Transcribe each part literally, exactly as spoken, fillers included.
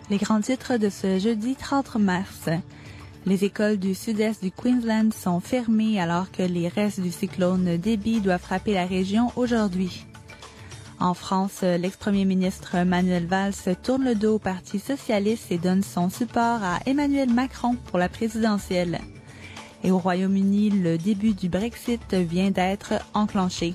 Les grands titres de ce jeudi trente mars. Les écoles du sud-est du Queensland sont fermées alors que les restes du cyclone Debbie doivent frapper la région aujourd'hui. En France, l'ex-premier ministre Manuel Valls tourne le dos au Parti socialiste et donne son support à Emmanuel Macron pour la présidentielle. Et au Royaume-Uni, le début du Brexit vient d'être enclenché.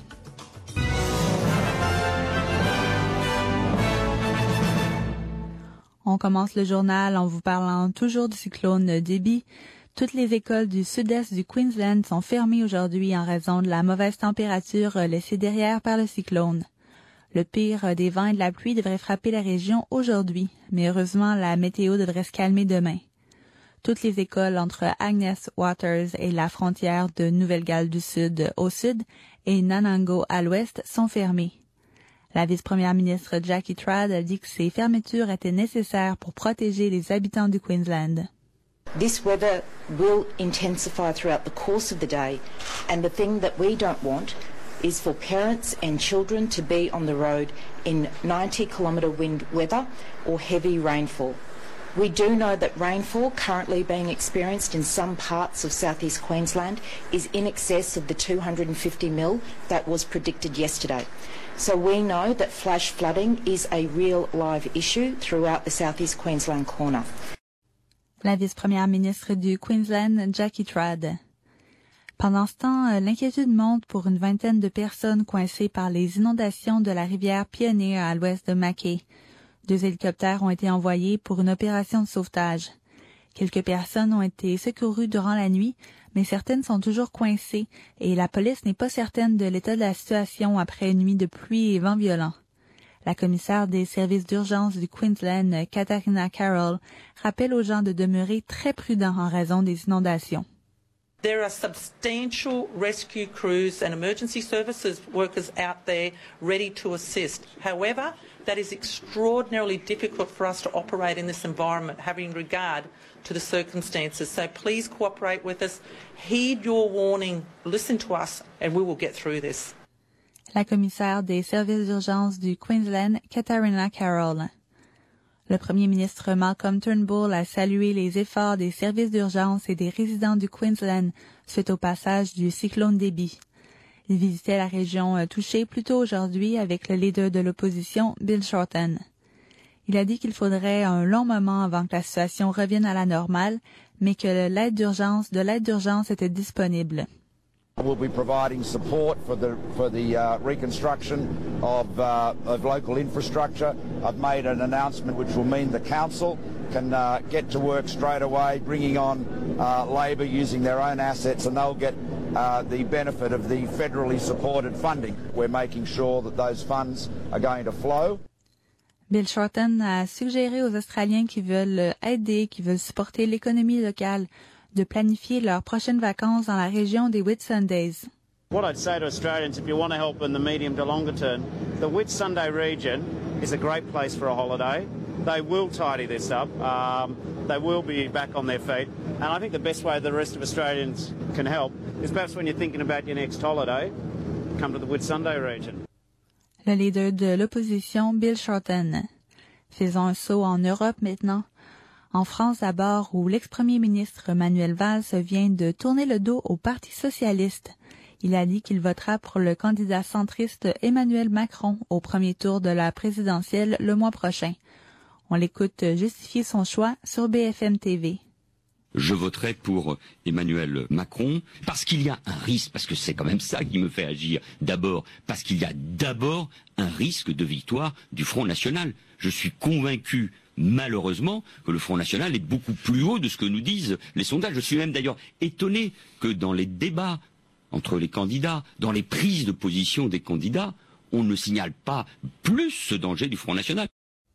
On commence le journal en vous parlant toujours du cyclone Debbie. Toutes les écoles du sud-est du Queensland sont fermées aujourd'hui en raison de la mauvaise température laissée derrière par le cyclone. Le pire des vents et de la pluie devrait frapper la région aujourd'hui, mais heureusement, la météo devrait se calmer demain. Toutes les écoles entre Agnes Waters et la frontière de Nouvelle-Galles du Sud au sud et Nanango à l'ouest sont fermées. La vice-première ministre Jackie Trad a dit que ces fermetures étaient nécessaires pour protéger les habitants du Queensland. This weather will intensify throughout the course of the day, and the thing that we don't want is for parents and children to be on the road in ninety kilometre wind weather or heavy rainfall. We do know that rainfall currently being experienced in some parts of southeast Queensland is in excess of the two hundred fifty mil that was predicted yesterday. So we know that flash flooding is a real live issue throughout the southeast Queensland corner. La vice-première ministre du Queensland, Jackie Trad. Pendant ce temps, l'inquiétude monte pour une vingtaine de personnes coincées par les inondations de la rivière Pioneer à l'ouest de Mackay. Deux hélicoptères ont été envoyés pour une opération de sauvetage. Quelques personnes ont été secourues durant la nuit, mais certaines sont toujours coincées et la police n'est pas certaine de l'état de la situation après une nuit de pluie et vents violents. La commissaire des services d'urgence du Queensland, Katarina Carroll, rappelle aux gens de demeurer très prudents en raison des inondations. There are substantial rescue crews and emergency services workers out there ready to assist. However, that is extraordinarily difficult for us to operate in this environment, having regard to the circumstances. So please cooperate with us, heed your warning, listen to us, and we will get through this. La commissaire des services d'urgence du Queensland, Katarina Carroll. Le premier ministre Malcolm Turnbull a salué les efforts des services d'urgence et des résidents du Queensland suite au passage du cyclone Debbie. Il visitait la région touchée plus tôt aujourd'hui avec le leader de l'opposition, Bill Shorten. Il a dit qu'il faudrait un long moment avant que la situation revienne à la normale, mais que l'aide d'urgence, de l'aide d'urgence était disponible. We'll be providing support for the for the uh, reconstruction of uh, of local infrastructure. I've made an announcement which will mean the council can uh, get to work straight away, bringing on uh, labour using their own assets, and they'll get uh, the benefit of the federally supported funding. We're making sure that those funds are going to flow. Bill Shorten a suggéré aux Australiens qui veulent aider, qui veulent supporter l'économie locale, de planifier leurs prochaines vacances dans la région des Whitsundays. What I'd say to Australians, if you want to help in the medium to longer term, the Whitsunday region is a great place for a holiday. They will tidy this up. Um, they will be back on their feet. And I think the best way the rest of Australians can help is perhaps when you're thinking about your next holiday, come to the Whitsunday region. Le leader de l'opposition, Bill Shorten. Faisons un saut en Europe maintenant. En France d'abord, où l'ex-premier ministre Manuel Valls vient de tourner le dos au Parti socialiste. Il a dit qu'il votera pour le candidat centriste Emmanuel Macron au premier tour de la présidentielle le mois prochain. On l'écoute justifier son choix sur B F M T V. Je voterai pour Emmanuel Macron parce qu'il y a un risque, parce que c'est quand même ça qui me fait agir. D'abord, parce qu'il y a d'abord un risque de victoire du Front National. Je suis convaincu, malheureusement, que le Front National est beaucoup plus haut de ce que nous disent les sondages. Je suis même d'ailleurs étonné que dans les débats entre les candidats, dans les prises de position des candidats, on ne signale pas plus ce danger du Front National.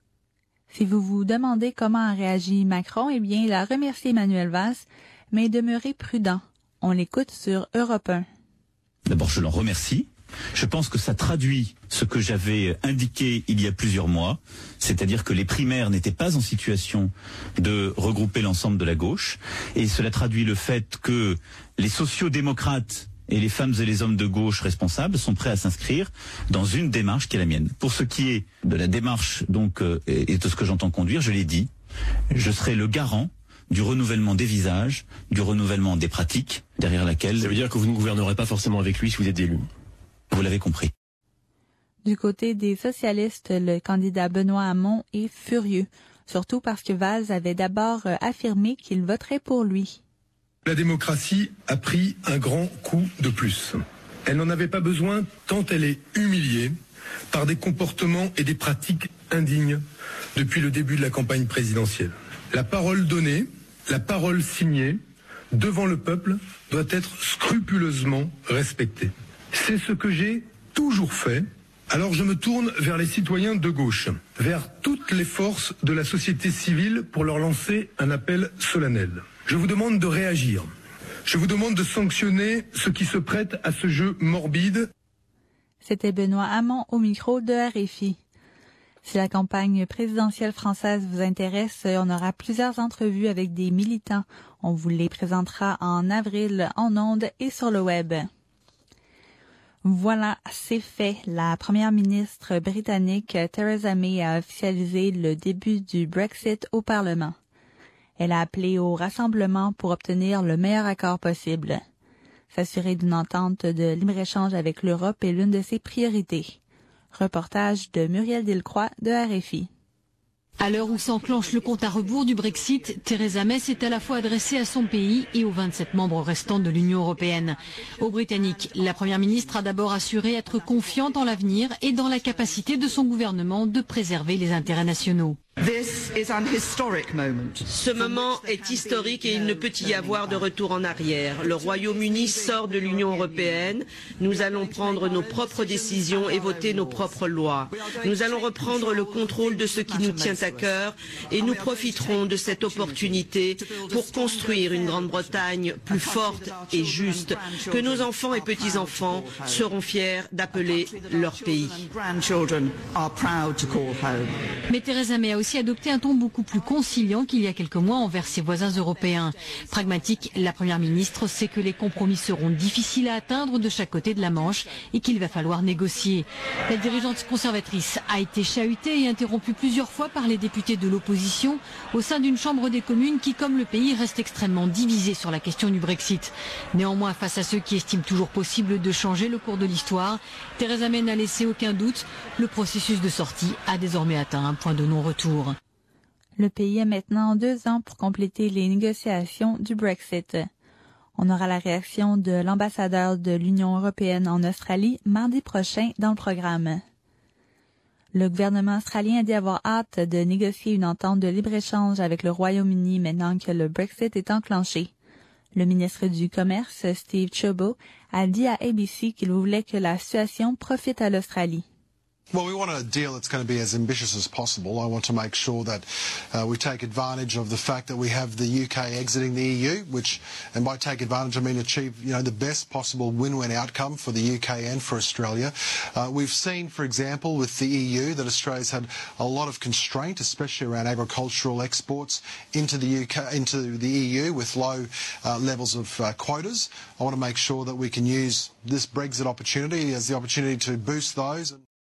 Si vous vous demandez comment a réagi Macron, eh bien, il a remercié Manuel Valls, mais est demeuré prudent. On l'écoute sur Europe un. D'abord, je l'en remercie. Je pense que ça traduit ce que j'avais indiqué il y a plusieurs mois, c'est-à-dire que les primaires n'étaient pas en situation de regrouper l'ensemble de la gauche, et cela traduit le fait que les sociaux-démocrates et les femmes et les hommes de gauche responsables sont prêts à s'inscrire dans une démarche qui est la mienne. Pour ce qui est de la démarche donc euh, et de ce que j'entends conduire, je l'ai dit, je serai le garant du renouvellement des visages, du renouvellement des pratiques, derrière laquelle... Ça veut dire que vous ne gouvernerez pas forcément avec lui si vous êtes élu. Vous l'avez compris. Du côté des socialistes, le candidat Benoît Hamon est furieux, surtout parce que Valls avait d'abord affirmé qu'il voterait pour lui. La démocratie a pris un grand coup de plus. Elle n'en avait pas besoin tant elle est humiliée par des comportements et des pratiques indignes depuis le début de la campagne présidentielle. La parole donnée, la parole signée devant le peuple doit être scrupuleusement respectée. C'est ce que j'ai toujours fait. Alors je me tourne vers les citoyens de gauche, vers toutes les forces de la société civile pour leur lancer un appel solennel. Je vous demande de réagir. Je vous demande de sanctionner ceux qui se prêtent à ce jeu morbide. C'était Benoît Hamon au micro de R F I. Si la campagne présidentielle française vous intéresse, on aura plusieurs entrevues avec des militants. On vous les présentera en avril en ondes et sur le web. Voilà, c'est fait. La première ministre britannique Theresa May a officialisé le début du Brexit au Parlement. Elle a appelé au rassemblement pour obtenir le meilleur accord possible. S'assurer d'une entente de libre-échange avec l'Europe est l'une de ses priorités. Reportage de Muriel Delcroix de R F I. À l'heure où s'enclenche le compte à rebours du Brexit, Theresa May s'est à la fois adressée à son pays et aux vingt-sept membres restants de l'Union européenne. Aux Britanniques, la Première ministre a d'abord assuré être confiante en l'avenir et dans la capacité de son gouvernement de préserver les intérêts nationaux. Ce moment est historique et il ne peut y avoir de retour en arrière. Le Royaume-Uni sort de l'Union européenne. Nous allons prendre nos propres décisions et voter nos propres lois. Nous allons reprendre le contrôle de ce qui nous tient à cœur et nous profiterons de cette opportunité pour construire une Grande-Bretagne plus forte et juste, que nos enfants et petits-enfants seront fiers d'appeler leur pays. Mais Theresa May a aussi adopté un ton beaucoup plus conciliant qu'il y a quelques mois envers ses voisins européens. Pragmatique, la Première ministre sait que les compromis seront difficiles à atteindre de chaque côté de la Manche et qu'il va falloir négocier. La dirigeante conservatrice a été chahutée et interrompue plusieurs fois par les députés de l'opposition au sein d'une Chambre des communes qui, comme le pays, reste extrêmement divisée sur la question du Brexit. Néanmoins, face à ceux qui estiment toujours possible de changer le cours de l'histoire, Theresa May n'a laissé aucun doute. Le processus de sortie a désormais atteint un point de non-retour. Le pays a maintenant deux ans pour compléter les négociations du Brexit. On aura la réaction de l'ambassadeur de l'Union européenne en Australie mardi prochain dans le programme. Le gouvernement australien a dit avoir hâte de négocier une entente de libre-échange avec le Royaume-Uni maintenant que le Brexit est enclenché. Le ministre du Commerce, Steve Chabot, a dit à A B C qu'il voulait que la situation profite à l'Australie. Well, we want a deal that's going to be as ambitious as possible. I want to make sure that uh, we take advantage of the fact that we have the U K exiting the E U, which, and by take advantage, I mean achieve, you know, the best possible win-win outcome for the U K and for Australia. Uh, we've seen, for example, with the E U, that Australia's had a lot of constraint, especially around agricultural exports into the U K, into the E U, with low uh, levels of uh, quotas. I want to make sure that we can use this Brexit opportunity as the opportunity to boost those.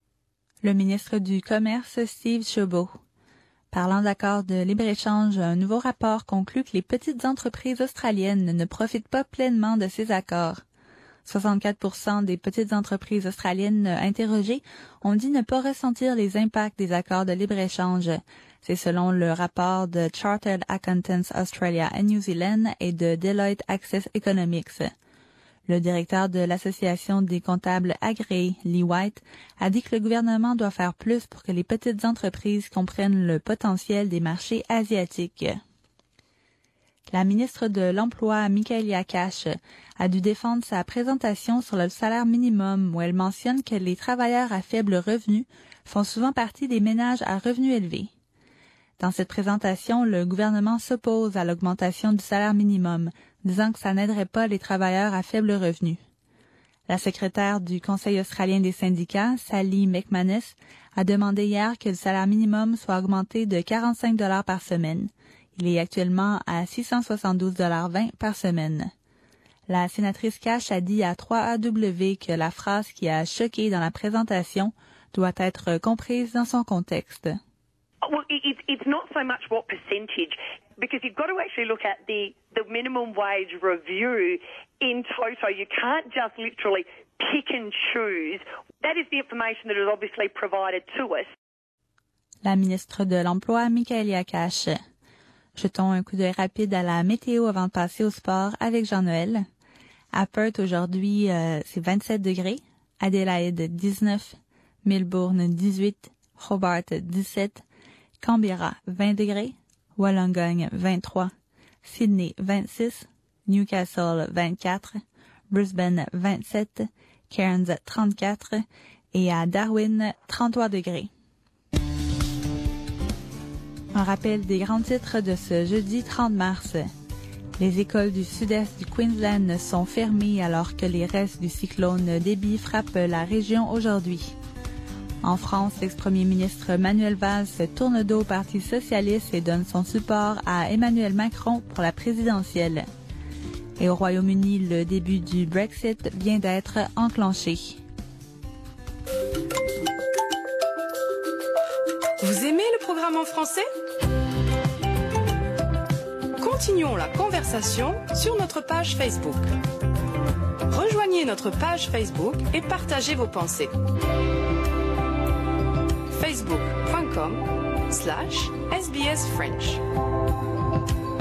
Le ministre du Commerce, Steve Chabot. Parlant d'accords de libre-échange, un nouveau rapport conclut que les petites entreprises australiennes ne profitent pas pleinement de ces accords. soixante-quatre pour cent des petites entreprises australiennes interrogées ont dit ne pas ressentir les impacts des accords de libre-échange. C'est selon le rapport de Chartered Accountants Australia and New Zealand et de Deloitte Access Economics. Le directeur de l'Association des comptables agréés, Lee White, a dit que le gouvernement doit faire plus pour que les petites entreprises comprennent le potentiel des marchés asiatiques. La ministre de l'Emploi, Michaelia Cash, a dû défendre sa présentation sur le salaire minimum où elle mentionne que les travailleurs à faible revenu font souvent partie des ménages à revenus élevés. Dans cette présentation, le gouvernement s'oppose à l'augmentation du salaire minimum, disant que ça n'aiderait pas les travailleurs à faible revenu. La secrétaire du Conseil australien des syndicats, Sally McManus, a demandé hier que le salaire minimum soit augmenté de quarante-cinq dollars par semaine. Il est actuellement à six cent soixante-douze dollars vingt par semaine. La sénatrice Cash a dit à trois A W que la phrase qui a choqué dans la présentation doit être comprise dans son contexte. Well, it, it's not so much what percentage, because you've got to actually look at the, the minimum wage review in toto. You can't just literally pick and choose. That is the information that is obviously provided to us. La ministre de l'Emploi, Michaëlia Cash. Jetons un coup d'œil rapide à la météo avant de passer au sport avec Jean-Noël. À Perth, aujourd'hui, euh, c'est vingt-sept degrés. Adélaïde, dix-neuf. Melbourne, dix-huit. Hobart, dix-sept. Canberra, vingt degrés. Wollongong, vingt-trois. Sydney, vingt-six. Newcastle, vingt-quatre. Brisbane, vingt-sept. Cairns, trente-quatre. Et à Darwin, trente-trois degrés. Un rappel des grands titres de ce jeudi trente mars. Les écoles du sud-est du Queensland sont fermées alors que les restes du cyclone Debbie frappent la région aujourd'hui. En France, l'ex-premier ministre Manuel Valls tourne dos au Parti socialiste et donne son support à Emmanuel Macron pour la présidentielle. Et au Royaume-Uni, le début du Brexit vient d'être enclenché. Vous aimez le programme en français? Continuons la conversation sur notre page Facebook. Rejoignez notre page Facebook et partagez vos pensées. facebook point com slash S B S French.